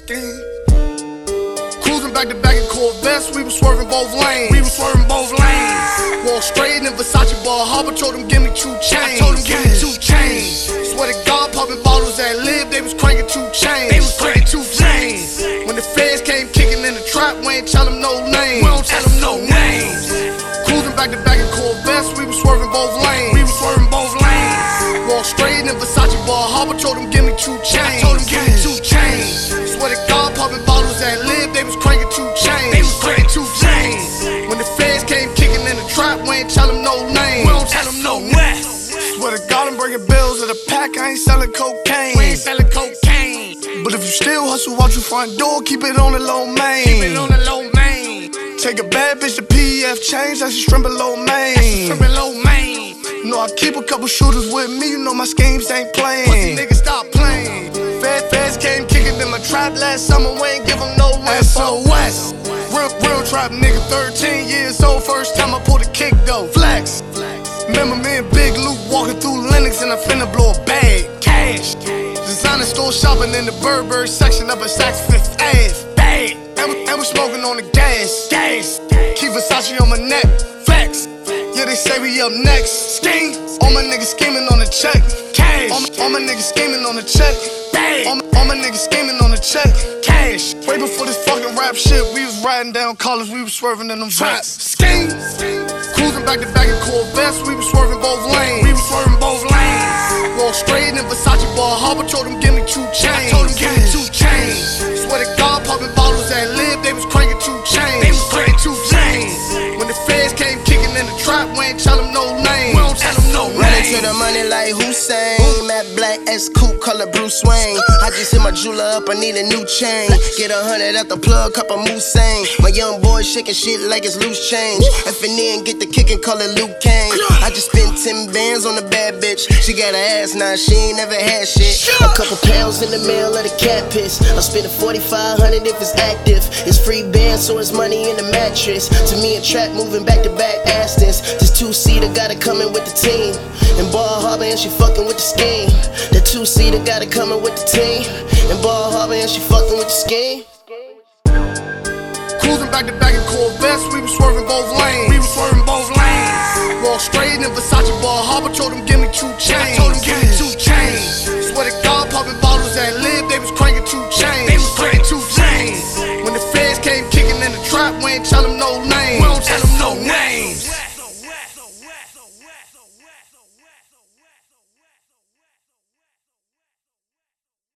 Skin. Cruising back to back in Corvettes, we was swerving both lanes. Walk straight in Versace Bar Harbor, told them give me 2 chains. Swear to God, popping bottles that live, they was cranking 2 chains. When the feds came kicking in the trap, we ain't tell them no names. Cruising back to back in Corvettes, we was swerving both lanes. Walk straight in Versace Bar Harbor, told them give me 2 chains. Swear to God, popping bottles that live, they was cranking 2 chains. When the feds came kicking in the trap, we ain't tell them no names. Swear to God, I'm bringing bills at a pack, I ain't selling cocaine. But if you still hustle out your front door, keep it on the low main. Take a bad bitch to PEF change, that's a shrimp below main. Know I keep a couple shooters with me, you know my schemes ain't playing. Pussy niggas stop playing. Feds came kicking in my trap last summer, we ain't give them no SOS. Real trap nigga, 13 years old, first time I pulled a kick though. Flex. Remember me and Big Luke walking through Lennox and I finna blow a bag. Cash. Designer store shopping in the Burberry section up at Saks Fifth Ave. And we smoking on the gas. Keep Versace on my neck. Flex. Yeah, they say we up next. Scheme. All my niggas scheming on the check. Cash. All my niggas scheming on the check. All my niggas scheming on the check. Cash. Way before this fucking rap shit, we was riding down college, we was swerving in them traps. Scheme. Cruising back to back in Corvettes, we was swerving both lanes. Walk straight in Versace Bar Harbor, told them give me 2 chains. Swear to God, popping bottles that live, they was cranking 2 chains. When the feds came kicking in the trap, we ain't tell them no names. Running to the money like Hussein. Matte black S coupe color Bruce Wayne. I just hit my jeweler up, I need a new chain. Get 100 at the plug, cup of Moussain. My young boy shaking shit like it's loose change. FNN get the kick and call it Luke Kane. I just spent 10 bands on a bad bitch. She got an ass now, she ain't never had shit. A couple pounds in the mail of the cat piss. I'm spending 4,500 if it's active. It's free band, so it's money in the mattress. To me, a trap moving back to back Astons. This 2-seater got it coming with the team. In Bar Harbor and she fucking with the scheme. The 2-seater got it coming with the team. In Bar Harbor and she fucking with the scheme. Cruising back to back in Corvettes, we was swerving both lanes. Walk straight in Versace Bar Harbor, told them give